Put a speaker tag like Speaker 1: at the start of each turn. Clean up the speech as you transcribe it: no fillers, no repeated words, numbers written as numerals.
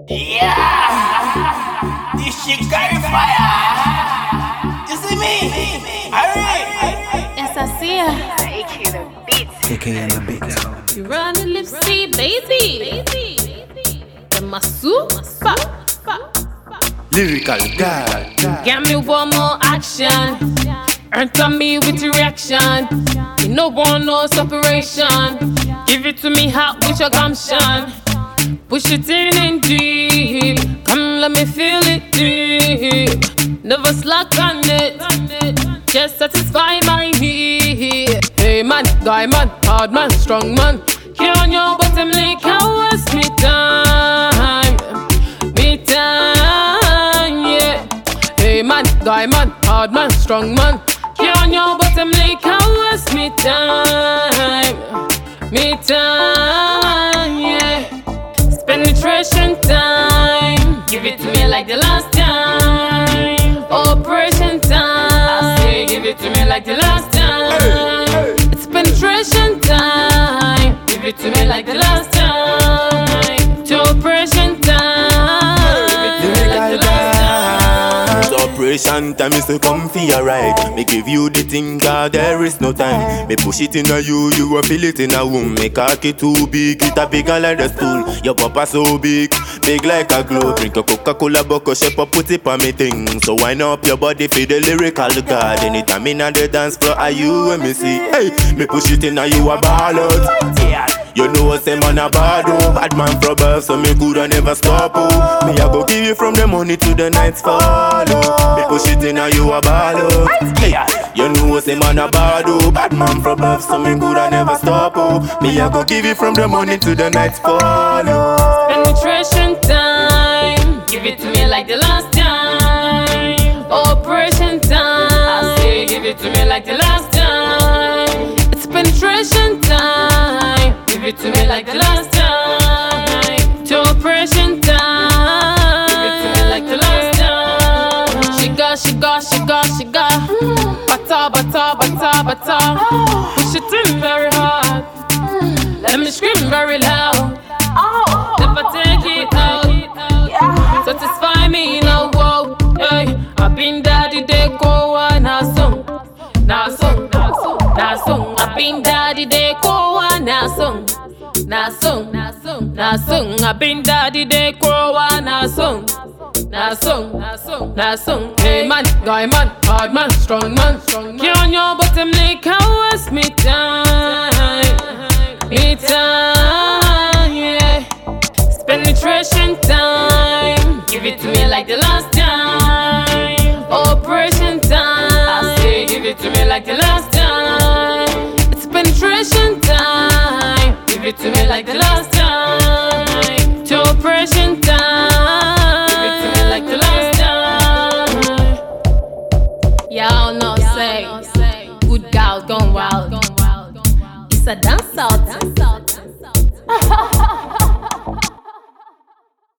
Speaker 1: Yeah, this shit carry fire. You see me?
Speaker 2: Yes, I see ya.
Speaker 3: AK the beats.
Speaker 4: AK and the beats.
Speaker 2: You run the lip see, baby. The masu,
Speaker 4: Lyrical God.
Speaker 2: get me one more action. Earn to me with your reaction. You no want no separation. Give it to me hot with your gumption. Push it in and deep. Come let me feel it deep. Never slack on it. Just satisfy my need. Hey man, guy man, hard man, strong man. Here on your bottom link, how was me time? Me time, yeah. Hey man, guy man, hard man, strong man. Here on your bottom link, how was me time? Me time, yeah. Penetration time, give it to me like the last time. Operation time, I say give it to me like the last time. It's penetration time, give it to me like the last time. To operation time, give it to me like the last time.
Speaker 5: It's operation time is to come for your ride. Me give you the thing, cause there is no time. Me push it in a you will feel it in a womb. Me cocky too big, it a bigger like the stool. Your papa so big, big like a globe. Drink a Coca-Cola buckle, shape up, put it on me thing. So wind up your body for the lyrical god. Anytime in the dance floor, are you and me see? Hey, me push it in a you a ball out. Yeah. You know say man a bad oh, bad man from birth, so me coulda never stop oh. Me a go give you from the money to the night's fall oh. Me push it in a you a ball oh. Hey, you know say man a bad oh, bad man from birth, so me coulda never stop oh. Me a go give you from the money to the night's fall oh.
Speaker 2: Penetration time, give it to me like the last time. Operation time, I say give it to me like the last time. It's penetration time, give it to me like the last time. To operation time, give it to me like the last time. She got bata. Push it in very hard, let me scream very loud. Never take it out, satisfy me now, whoa. Hey, I've been daddy, they go on, now song. I've been daddy, they go on, now song. I've been daddy, they go on, now song. Hey man, guy man, hard man, strong man. Get on your bottom link, how was me time? Me time, yeah. It's penetration time, give it to me like the last time. Operation time, I say give it to me like the last time. It's penetration time, give it to me like the last time. To operation time, give it to me like the last time. Y'all know say, good girl gone wild. It's a dance out.